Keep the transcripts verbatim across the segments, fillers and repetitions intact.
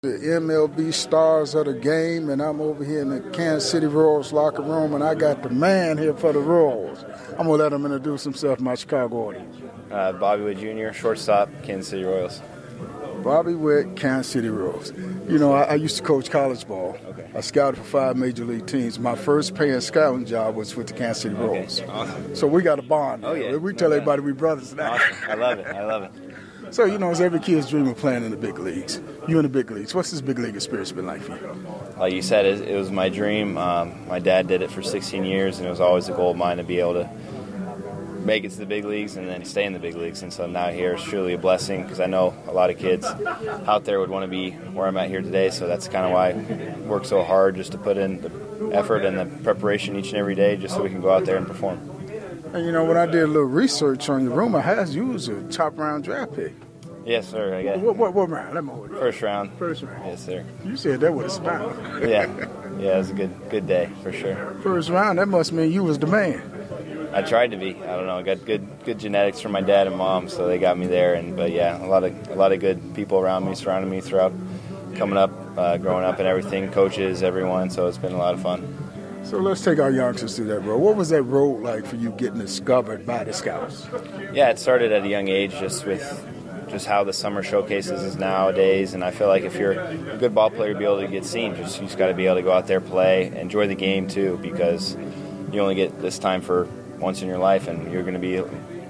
The M L B stars of the game, and I'm over here in the Kansas City Royals locker room, and I got the man here for the Royals. I'm going to let him introduce himself to my Chicago audience. Uh, Bobby Witt Junior, shortstop, Kansas City Royals. Bobby Witt, Kansas City Royals. You know, I, I used to coach college ball. Okay. I scouted for five major league teams. My first paying scouting job was with the Kansas City Royals. Okay. Awesome. So we got a bond. Oh, yeah. We tell no everybody we brothers now. Awesome. I love it. I love it. So, you know, it's every kid's dream of playing in the big leagues. You in the big leagues. What's this big league experience been like for you? Like you said, it, it was my dream. Um, my dad did it for sixteen years, and it was always a goal of mine to be able to make it to the big leagues and then stay in the big leagues. And so now here is truly a blessing because I know a lot of kids out there would want to be where I'm at here today. So that's kind of why I work so hard, just to put in the effort and the preparation each and every day just so we can go out there and perform. And, you know, when I did a little research on you, rumor has you was a top-round draft pick. Yes, sir. I got what, what, what round? Let me hold it. First round. First round. Yes, sir. You said that with a smile. Yeah. Yeah, it was a good good day for sure. First round, that must mean you was the man. I tried to be. I don't know. I got good good genetics from my dad and mom, so they got me there. And but yeah, a lot of a lot of good people around me, surrounding me throughout coming up, uh, growing up, and everything. Coaches, everyone. So it's been a lot of fun. So let's take our youngsters through that road. What was that road like for you getting discovered by the scouts? Yeah, it started at a young age, just with just how the summer showcases is nowadays. And I feel like if you're a good ball player, to be able to get seen, just you just got to be able to go out there, play, enjoy the game too, because you only get this time for once in your life, and you're going to be a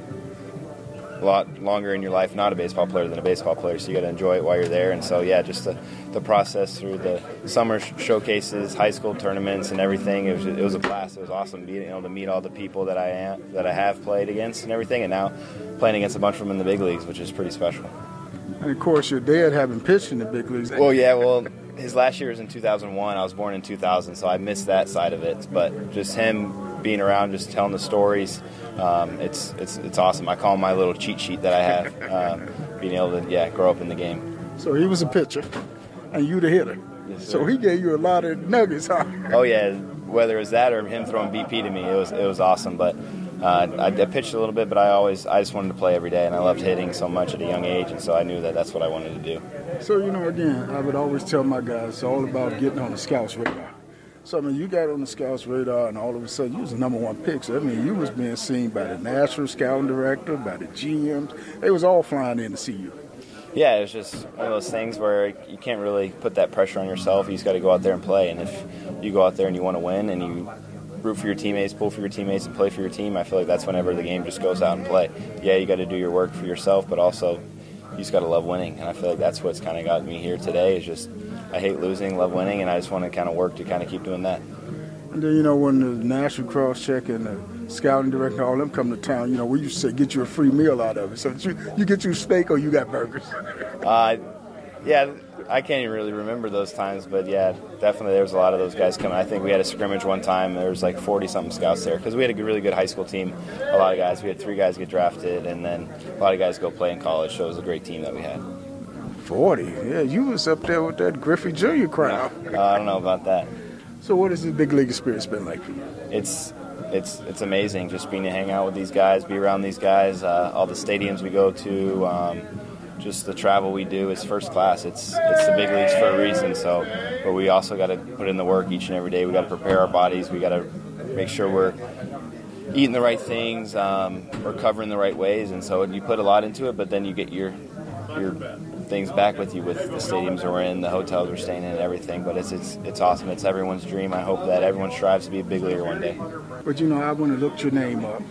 lot longer in your life not a baseball player than a baseball player, so you got to enjoy it while you're there. And so yeah, just the, the process through the summer showcases, high school tournaments, and everything, it was, it was a blast. It was awesome being able to meet all the people that I am that I have played against and everything, and now playing against a bunch of them in the big leagues, which is pretty special. And of course your dad having pitched in the big leagues. Well, yeah, well his last year was in two thousand one. I was born in two thousand, so I missed that side of it, but just him being around, just telling the stories, um, it's it's it's awesome. I call him my little cheat sheet that I have, uh, being able to yeah grow up in the game. So he was a pitcher, and you the hitter. Yes, so he gave you a lot of nuggets, huh? Oh yeah, whether it was that or him throwing B P to me, it was it was awesome. But uh, I, I pitched a little bit, but I always I just wanted to play every day, and I loved hitting so much at a young age, and so I knew that that's what I wanted to do. So you know, again, I would always tell my guys, it's all about getting on the scouts radar. So, I mean, you got on the scouts radar, and all of a sudden, you was the number one pick. So, I mean, you was being seen by the national scouting director, by the G Ms. They was all flying in to see you. Yeah, it was just one of those things where you can't really put that pressure on yourself. You just got to go out there and play. And if you go out there and you want to win and you root for your teammates, pull for your teammates, and play for your team, I feel like that's whenever the game just goes out and play. Yeah, you got to do your work for yourself, but also you just got to love winning. And I feel like that's what's kind of got me here today is just I hate losing, love winning, and I just want to kind of work to kind of keep doing that. And then, you know, when the national cross-check and the scouting director, all them come to town, you know, we used to say, get you a free meal out of it. So you, you get you steak or you got burgers? Uh, yeah, I can't even really remember those times, but yeah, definitely there was a lot of those guys coming. I think we had a scrimmage one time. There was like forty-something scouts there because we had a good, really good high school team. A lot of guys. We had three guys get drafted, and then a lot of guys go play in college, so it was a great team that we had. forty? Yeah, you was up there with that Griffey Junior crowd. Uh, I don't know about that. So what has the big league experience been like for you? It's it's it's amazing just being to hang out with these guys, be around these guys, uh, all the stadiums we go to, um, just the travel we do is first class. It's it's the big leagues for a reason. So, but we also got to put in the work each and every day. We got to prepare our bodies. We got to make sure we're eating the right things, um, we're covering the right ways, and so you put a lot into it. But then you get your your things back with you with the stadiums we're in, the hotels we're staying in, and everything. But it's it's it's awesome. It's everyone's dream. I hope that everyone strives to be a big leaguer one day. But you know, I went and looked your name up,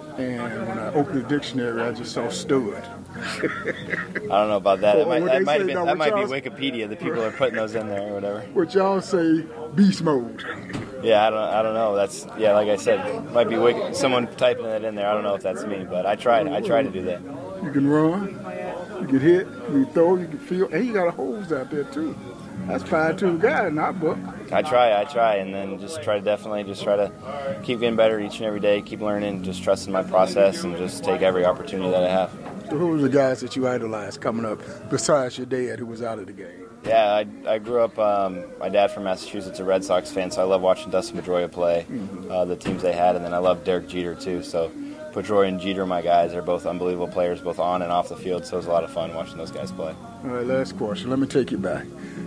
and when I opened the dictionary, I just saw Stewart. I don't know about that. That might, that might, have been, that might be Wikipedia. The people are putting those in there or whatever. What y'all say, beast mode. Yeah, I don't, I don't know. That's yeah, like I said, might be Wiki, someone typing that in there. I don't know if that's me, but I tried. I tried to do that. You can run, you can hit, you can throw, you can feel, and you got a hose out there too. That's five two guy in our book. I try, I try, and then just try to definitely just try to keep getting better each and every day, keep learning, just trusting my process, and just take every opportunity that I have. So who were the guys that you idolized coming up besides your dad who was out of the game? Yeah, I, I grew up, um, my dad from Massachusetts, a Red Sox fan, so I love watching Dustin Pedroia play, mm-hmm. uh, the teams they had, and then I love Derek Jeter too. So Pedroia and Jeter are my guys. They're both unbelievable players, both on and off the field, so it was a lot of fun watching those guys play. All right, last question. Let me take you back.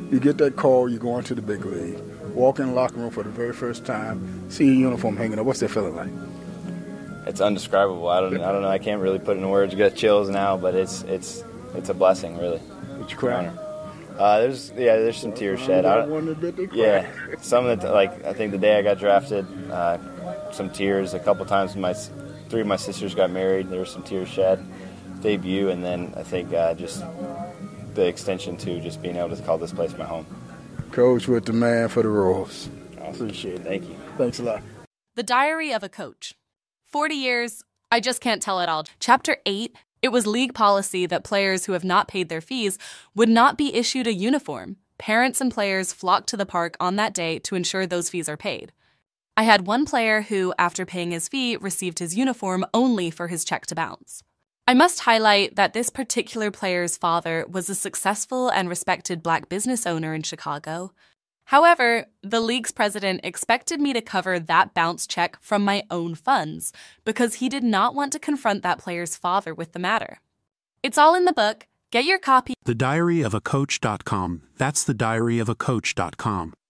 You get that call, you go into the big league, walk in the locker room for the very first time, see your uniform hanging up. What's that feeling like? It's indescribable. I don't, I don't know. I can't really put it in words. You get chills now, but it's, it's, it's a blessing, really. Did you cry? Uh, there's, yeah, there's some tears shed. I don't, yeah, some of the, like, I think the day I got drafted, uh, some tears. A couple times, my three of my sisters got married. There were some tears shed. Debut, and then I think uh, just the extension to just being able to call this place my home. Coach with the man for the Royals. Awesome. Appreciate it. Thank you. Thanks a lot. The Diary of a Coach. forty years, I just can't tell it all. Chapter eight, it was league policy that players who have not paid their fees would not be issued a uniform. Parents and players flocked to the park on that day to ensure those fees are paid. I had one player who, after paying his fee, received his uniform only for his check to bounce. I must highlight that this particular player's father was a successful and respected black business owner in Chicago. However, the league's president expected me to cover that bounce check from my own funds because he did not want to confront that player's father with the matter. It's all in the book. Get your copy. the diary of a coach dot com. That's the diary of a coach dot com.